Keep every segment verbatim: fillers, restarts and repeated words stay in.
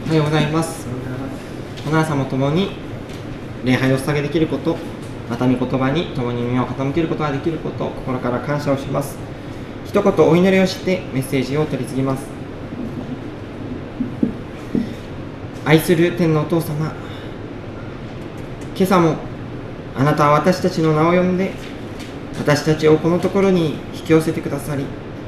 おはようございます。この朝も共に礼拝を捧げできること、また御言葉に共に耳を傾けることができること、心から感謝をします。一言お祈りをしてメッセージを取り次ぎます。愛する天のお父様、今朝もあなたは私たちの名を呼んで、私たちをこのところに引き寄せてくださり、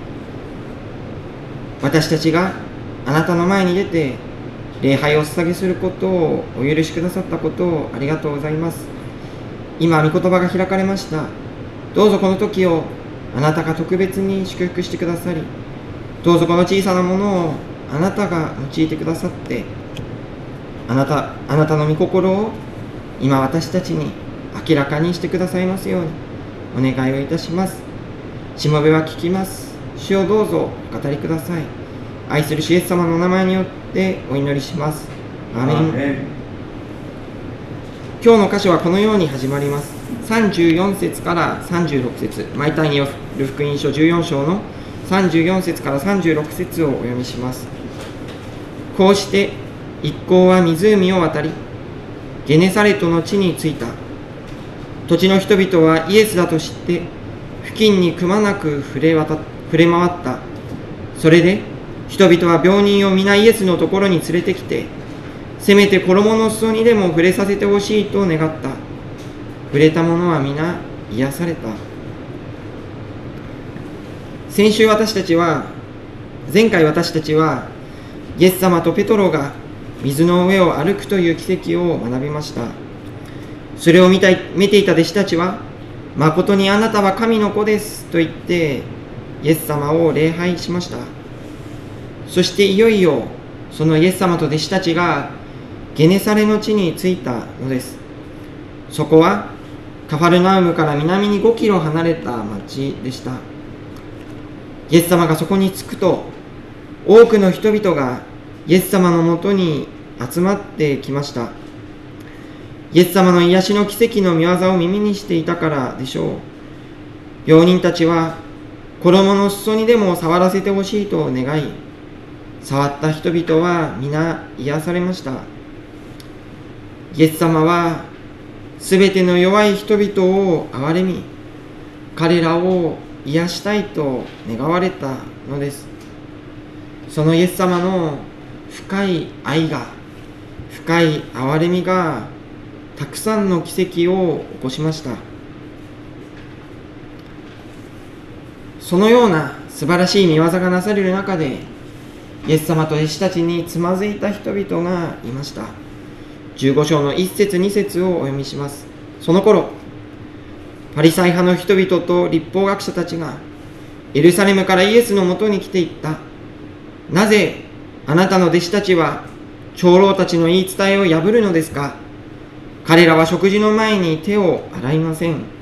私たちがあなたの前に出て礼拝を捧げすることをお許しくださったことをありがとうございます。今御言葉が開かれました。どうぞこの時をあなたが特別に祝福してくださり、どうぞこの小さなものをあなたが用いてくださって、あなたあなたの御心を今私たちに明らかにしてくださいますようにお願いをいたします。しもべは聞きます。主をどうぞお語りください。愛する主イエス様のお名前によってお祈りします。アーメン。アーメン。今日の箇所はこのように始まります。さんじゅうよん節からさんじゅうろく節、マイタイによる福音書じゅうよん章のさんじゅうよん節からさんじゅうろく節をお読みします。こうして一行は湖を渡り、ゲネサレトの地に着いた。土地の人々はイエスだと知って付近にくまなく触れ渡触れ回った。それで人々は病人を皆イエスのところに連れてきて、せめて衣の裾にでも触れさせてほしいと願った。触れた者は皆癒された。先週私たちは前回私たちはイエス様とペトロが水の上を歩くという奇跡を学びました。それを見た見ていた弟子たちは、誠にあなたは神の子ですと言ってイエス様を礼拝しました。そしていよいよそのイエス様と弟子たちがゲネサレの地に着いたのです。そこはカファルナウムから南にごキロ離れた町でした。イエス様がそこに着くと、多くの人々がイエス様のもとに集まってきました。イエス様の癒しの奇跡の御業を耳にしていたからでしょう。病人たちは衣の裾にでも触らせてほしいと願い、触った人々は皆癒されました。イエス様はすべての弱い人々を憐れみ、彼らを癒したいと願われたのです。そのイエス様の深い愛が、深い憐れみがたくさんの奇跡を起こしました。そのような素晴らしい御業がなされる中で、イエス様と弟子たちにつまずいた人々がいました。じゅうご章のいち節に節をお読みします。その頃、パリサイ派の人々と律法学者たちがエルサレムからイエスのもとに来ていった。なぜあなたの弟子たちは長老たちの言い伝えを破るのですか。彼らは食事の前に手を洗いません。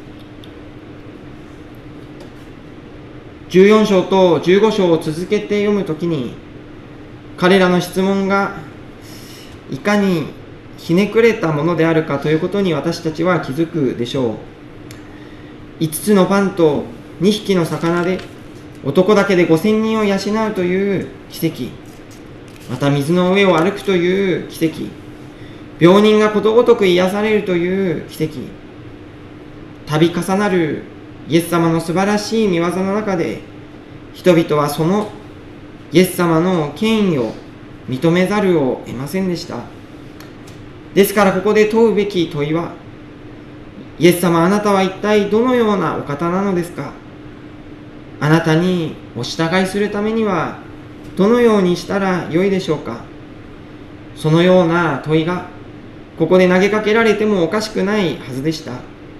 じゅうよん章とじゅうご章を続けて読むときに、彼らの質問がいかにひねくれたものであるかということに私たちは気づくでしょう。いつつのパンとにひきの魚で男だけでごせんにんを養うという奇跡、また水の上を歩くという奇跡、病人がことごとく癒されるという奇跡、度重なるイエス様の素晴らしい御業の中で、人々はそのイエス様の権威を認めざるを得ませんでした。ですからここで問うべき問いは、イエス様あなたは一体どのようなお方なのですか。あなたにお従いするためにはどのようにしたらよいでしょうか。そのような問いがここで投げかけられてもおかしくないはずでした。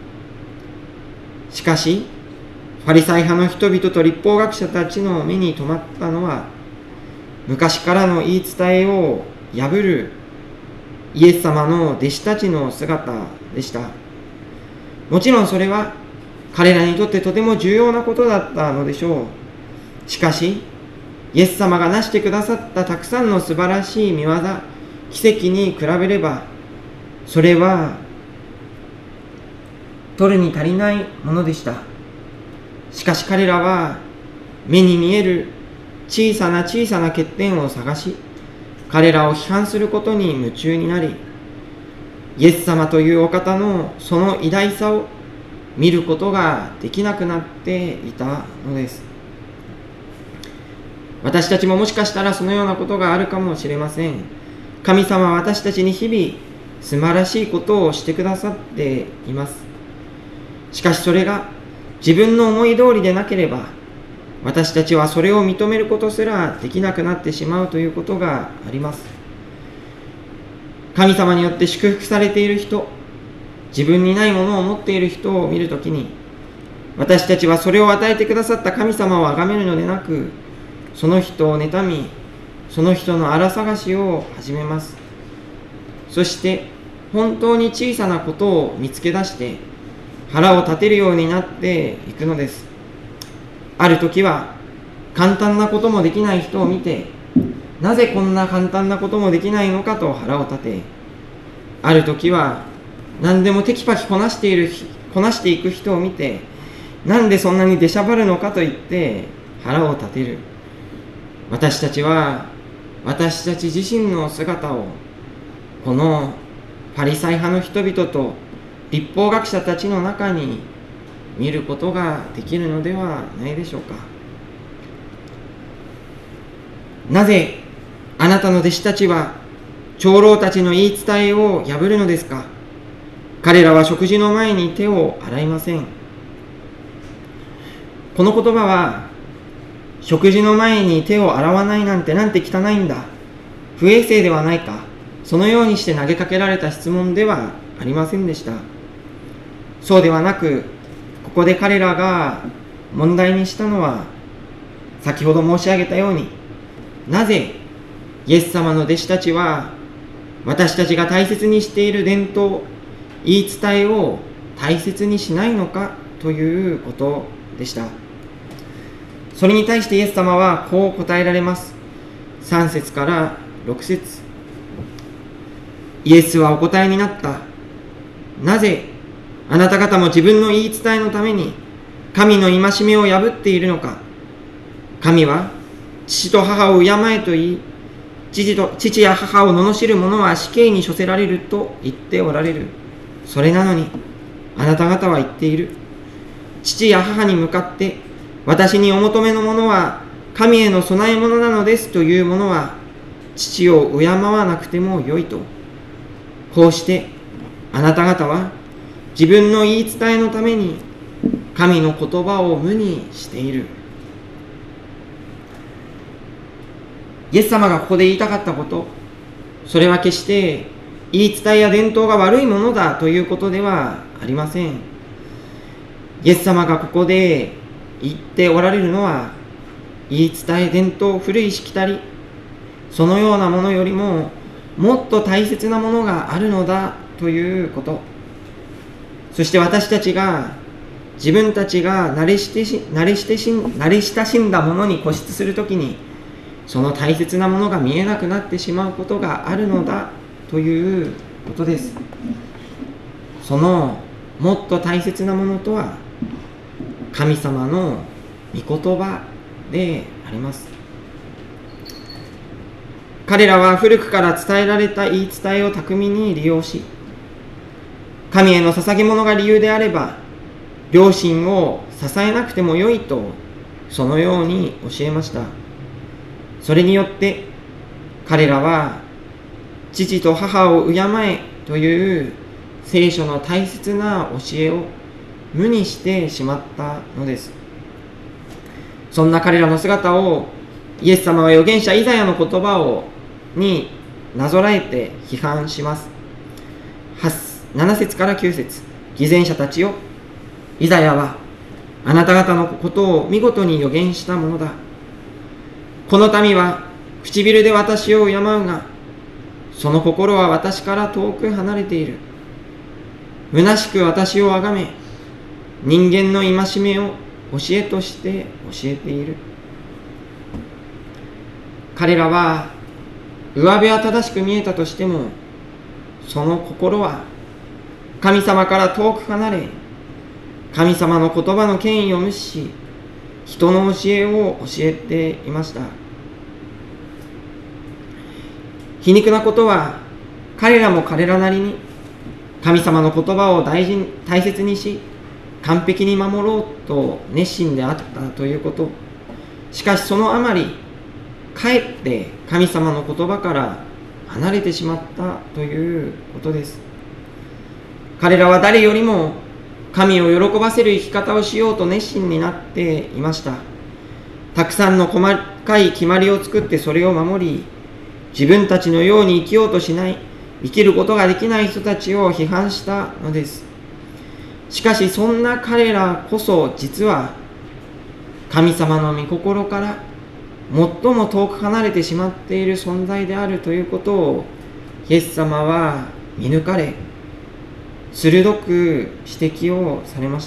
しかし、ファリサイ派の人々と律法学者たちの目に留まったのは、昔からの言い伝えを破るイエス様の弟子たちの姿でした。もちろんそれは彼らにとってとても重要なことだったのでしょう。しかし、イエス様がなしてくださったたくさんの素晴らしい御業、奇跡に比べれば、それは取るに足りないものでした。しかし彼らは目に見える小さな小さな欠点を探し、 彼らを批判することに夢中になり、イエス様というお方のその偉大さを見ることができなくなっていたのです。私たちももしかしたらそのようなことがあるかもしれません。神様は私たちに日々素晴らしいことをしてくださっています。しかしそれが自分の思い通りでなければ、私たちはそれを認めることすらできなくなってしまうということがあります。神様によって祝福されている人、自分にないものを持っている人を見るときに、私たちはそれを与えてくださった神様を崇めるのでなく、その人を妬み、その人の荒探しを始めます。そして本当に小さなことを見つけ出して腹を立てるようになっていくのです。ある時は簡単なこともできない人を見て、なぜこんな簡単なこともできないのかと腹を立て、ある時は何でもテキパキこなしているこなしていく人を見て、なんでそんなに出しゃばるのかと言って腹を立てる。私たちは私たち自身の姿をこのパリサイ派の人々と律法学者たちの中に見ることができるのではないでしょうか。なぜあなたの弟子たちは長老たちの言い伝えを破るのですか。彼らは食事の前に手を洗いません。この言葉は、食事の前に手を洗わないなんてなんて汚いんだ、不衛生ではないか、そのようにして投げかけられた質問ではありませんでした。そうではなく、ここで彼らが問題にしたのは、先ほど申し上げたように、なぜイエス様の弟子たちは私たちが大切にしている伝統、言い伝えを大切にしないのかということでした。それに対してイエス様はこう答えられます。さん節からろく節。イエスはお答えになった。なぜあなた方も自分の言い伝えのために神の戒めを破っているのか。神は父と母を敬えと言い、父と父や母を罵る者は死刑に処せられると言っておられる。それなのにあなた方は言っている。父や母に向かって私にお求めのものは神への供え物なのですという者は父を敬わなくてもよいと。こうしてあなた方は自分の言い伝えのために神の言葉を無にしている。イエス様がここで言いたかったこと、それは決して言い伝えや伝統が悪いものだということではありません。イエス様がここで言っておられるのは、言い伝え、伝統、古いしきたり、そのようなものよりももっと大切なものがあるのだということ。そして私たちが自分たちが慣れしてし慣れしてし慣れ親しんだものに固執するときに、その大切なものが見えなくなってしまうことがあるのだということです。そのもっと大切なものとは神様の御言葉であります。彼らは古くから伝えられた言い伝えを巧みに利用し、神への捧げ物が理由であれば良心を支えなくてもよいとそのように教えました。それによって彼らは父と母を敬えという聖書の大切な教えを無にしてしまったのです。そんな彼らの姿をイエス様は預言者イザヤの言葉をになぞらえて批判します。なな節からきゅう節。偽善者たちよ、イザヤはあなた方のことを見事に預言したものだ。この民は唇で私を敬うが、その心は私から遠く離れている。虚しく私をあがめ、人間の戒めを教えとして教えている。彼らは上辺は正しく見えたとしても、その心は神様から遠く離れ、神様の言葉の権威を無視し、人の教えを教えていました。 皮肉なことは、彼らも彼らなりに神様の言葉を大事に大切にし、完璧に守ろうと熱心であったということ。しかしそのあまり、かえって神様の言葉から離れてしまったということです。彼らは誰よりも神を喜ばせる生き方をしようと熱心になっていました。たくさんの細かい決まりを作ってそれを守り、自分たちのように生きようとしない、生きることができない人たちを批判したのです。しかしそんな彼らこそ実は神様の御心から最も遠く離れてしまっている存在であるということをイエス様は見抜かれ、鋭く指摘をされました。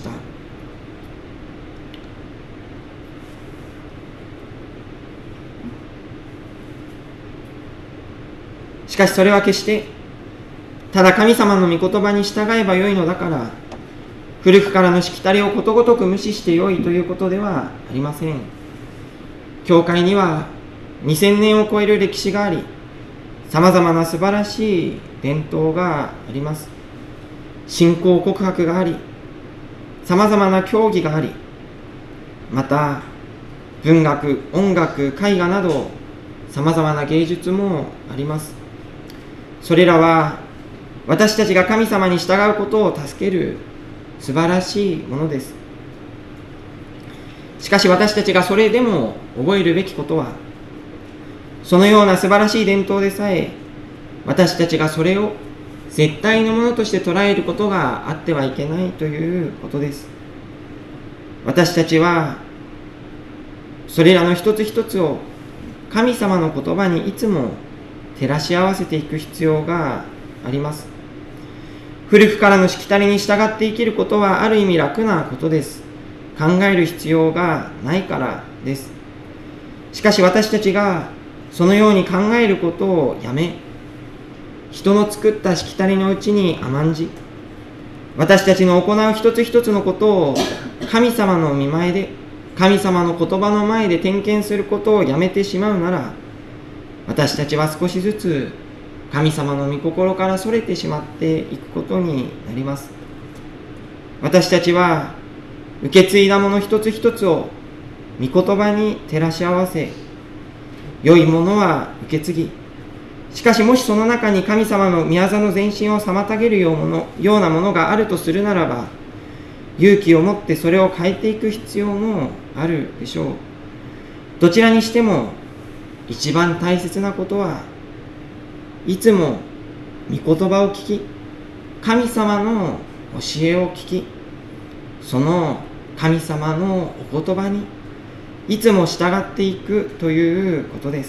しかしそれは決してただ神様の御言葉に従えばよいのだから古くからのしきたりをことごとく無視してよいということではありません。教会にはにせんねんを超える歴史があり、さまざまな素晴らしい伝統があります。信仰告白があり、さまざまな教義があり、また文学、音楽、絵画などさまざまな芸術もあります。それらは私たちが神様に従うことを助ける素晴らしいものです。しかし私たちがそれでも覚えるべきことは、そのような素晴らしい伝統でさえ、私たちがそれを絶対のものとして捉えることがあってはいけないということです。私たちはそれらの一つ一つを神様の言葉にいつも照らし合わせていく必要があります。古くからのしきたりに従って生きることはある意味楽なことです。考える必要がないからです。しかし私たちがそのように考えることをやめ、人の作ったしきたりのうちに甘んじ、私たちの行う一つ一つのことを神様の御前で、神様の言葉の前で点検することをやめてしまうなら、私たちは少しずつ神様の御心からそれてしまっていくことになります。私たちは受け継いだもの一つ一つを御言葉に照らし合わせ、良いものは受け継ぎ、しかしもしその中に神様の御業の前進を妨げるようものようなものがあるとするならば、勇気を持ってそれを変えていく必要もあるでしょう。どちらにしても一番大切なことは、いつも御言葉を聞き、神様の教えを聞き、その神様のお言葉にいつも従っていくということです。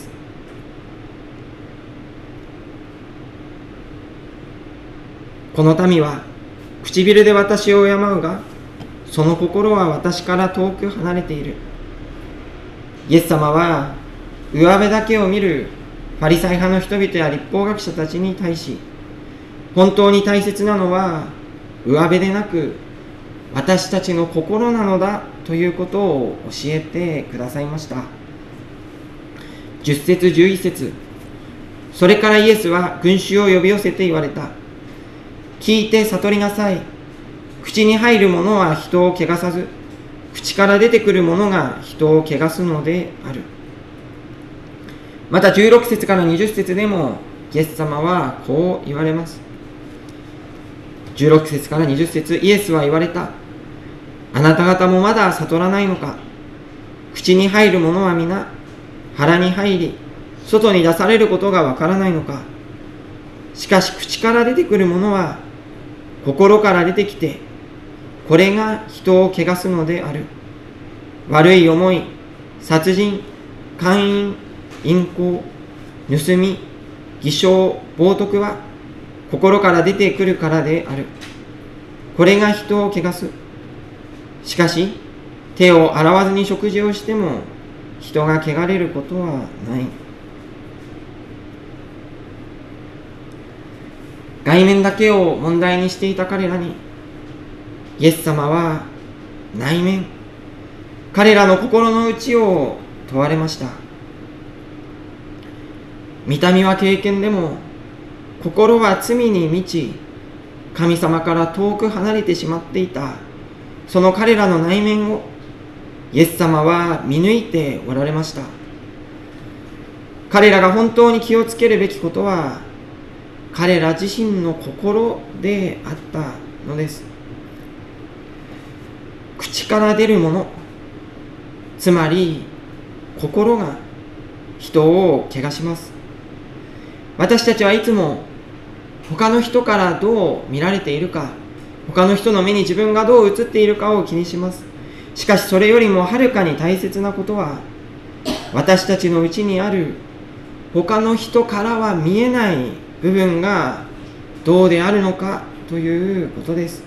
この民は唇で私を敬うが、その心は私から遠く離れている。イエス様は上辺だけを見るファリサイ派の人々や律法学者たちに対し、本当に大切なのは上辺でなく私たちの心なのだということを教えてくださいました。じゅっ節じゅういち節、それからイエスは群衆を呼び寄せて言われた。聞いて悟りなさい。口に入るものは人を汚さず、口から出てくるものが人を汚すのである。またじゅうろく節からにじゅっ節でもイエス様はこう言われます。じゅうろく節からにじゅっ節、イエスは言われた。あなた方もまだ悟らないのか。口に入るものは皆腹に入り、外に出されることがわからないのか。しかし口から出てくるものは心から出てきて、これが人を汚すのである。悪い思い、殺人、姦淫、淫行、盗み、偽証、冒涜は心から出てくるからである。これが人を汚す。しかし手を洗わずに食事をしても人が汚れることはない。外面だけを問題にしていた彼らに、イエス様は内面、彼らの心の内を問われました。 見た目は経験でも、心は罪に満ち、神様から遠く離れてしまっていた、その彼らの内面を、イエス様は見抜いておられました。彼らが本当に気をつけるべきことは、彼ら自身の心であったのです。口から出るもの、つまり心が人を汚します。私たちはいつも他の人からどう見られているか、他の人の目に自分がどう映っているかを気にします。しかしそれよりもはるかに大切なことは、私たちのうちにある他の人からは見えない部分がどうであるのかということです。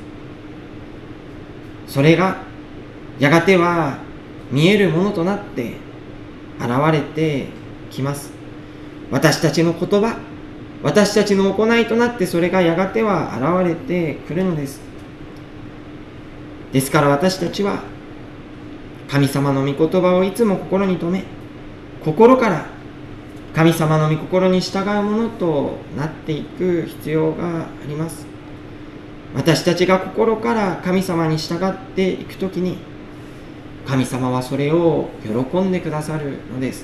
それがやがては見えるものとなって現れてきます。私たちの言葉、私たちの行いとなって、それがやがては現れてくるのです。ですから私たちは神様の御言葉をいつも心に留め、心から神様の御心に従うものとなっていく必要があります。私たちが心から神様に従っていくときに、神様はそれを喜んでくださるのです。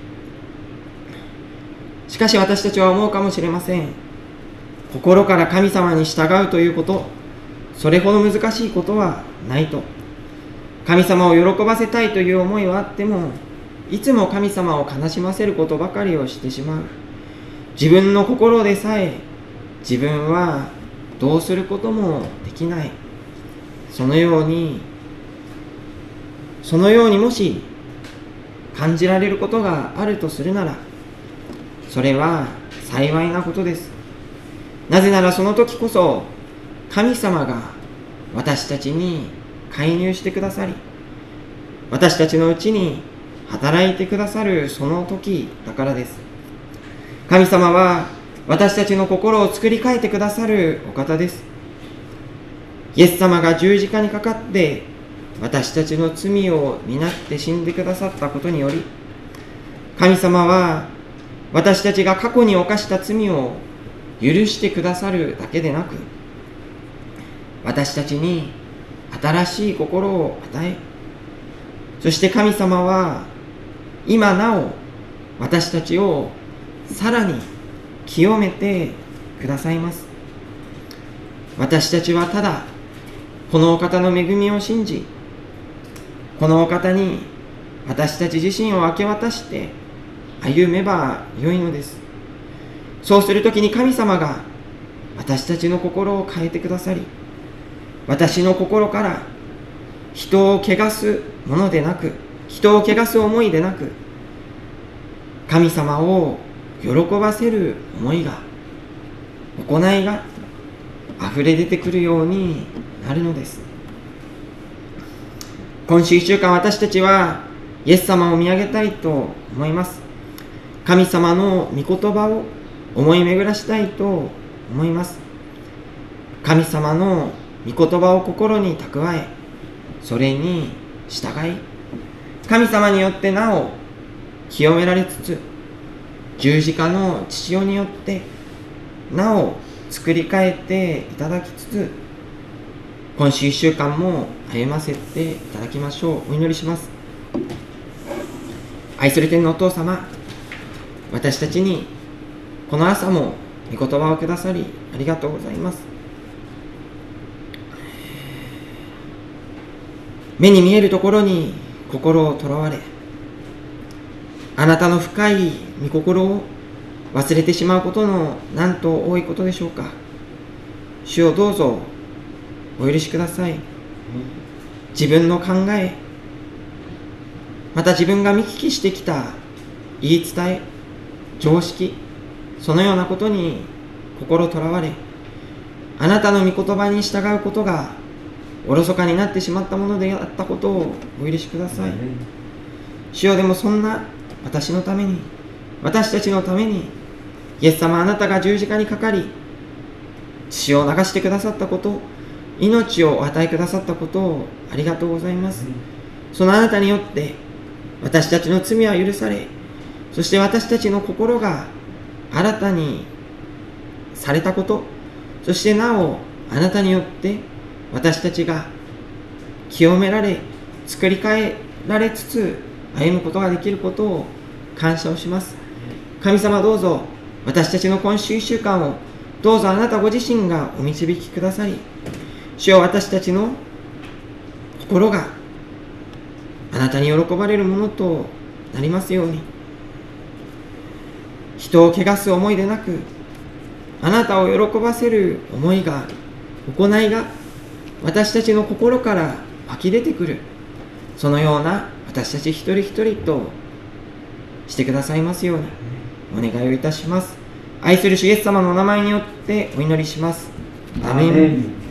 しかし私たちは思うかもしれません。心から神様に従うということ、それほど難しいことはないと。神様を喜ばせたいという思いはあっても、いつも神様を悲しませることばかりをしてしまう。自分の心でさえ自分はどうすることもできない。そのようにそのようにもし感じられることがあるとするなら、それは幸いなことです。なぜならその時こそ神様が私たちに介入してくださり、私たちのうちに働いてくださるその時だからです。神様は私たちの心を作り変えてくださるお方です。イエス様が十字架にかかって私たちの罪を担って死んでくださったことにより、神様は私たちが過去に犯した罪を許してくださるだけでなく、私たちに新しい心を与え、そして神様は今なお私たちをさらに清めてくださいます。私たちはただこのお方の恵みを信じ、このお方に私たち自身を明け渡して歩めばよいのです。そうするときに神様が私たちの心を変えてくださり、私の心から人を汚すものでなく、人を汚す思いでなく、神様を喜ばせる思いが、行いが溢れ出てくるようになるのです。今週いっしゅうかん、私たちはイエス様を見上げたいと思います。神様の御言葉を思い巡らしたいと思います。神様の御言葉を心に蓄え、それに従い、神様によってなお清められつつ、十字架の父親によってなお作り変えていただきつつ、今週いっしゅうかんも歩ませていただきましょう。お祈りします。愛する天のお父様、私たちにこの朝も御言葉をくださりありがとうございます。目に見えるところに心をとらわれ、あなたの深い御心を忘れてしまうことのなんと多いことでしょうか。主をどうぞお許しください。自分の考え、また自分が見聞きしてきた言い伝え、常識、そのようなことに心とらわれ、あなたの御言葉に従うことがおろそかになってしまったものであったことをお許しください。主よ、でもそんな私のために、私たちのために、イエス様、あなたが十字架にかかり、血を流してくださったこと、命をお与えくださったことをありがとうございます。そのあなたによって私たちの罪は許され、そして私たちの心が新たにされたこと、そしてなおあなたによって私たちが清められ、作り変えられつつ歩むことができることを感謝をします。神様、どうぞ私たちの今週いっしゅうかんをどうぞあなたご自身がお導きくださり、主よ、私たちの心があなたに喜ばれるものとなりますように、人を汚す思いでなく、あなたを喜ばせる思いが、行いが私たちの心から湧き出てくる、そのような私たち一人一人としてくださいますようにお願いをいたします。愛する主イエス様のお名前によってお祈りします。アメン。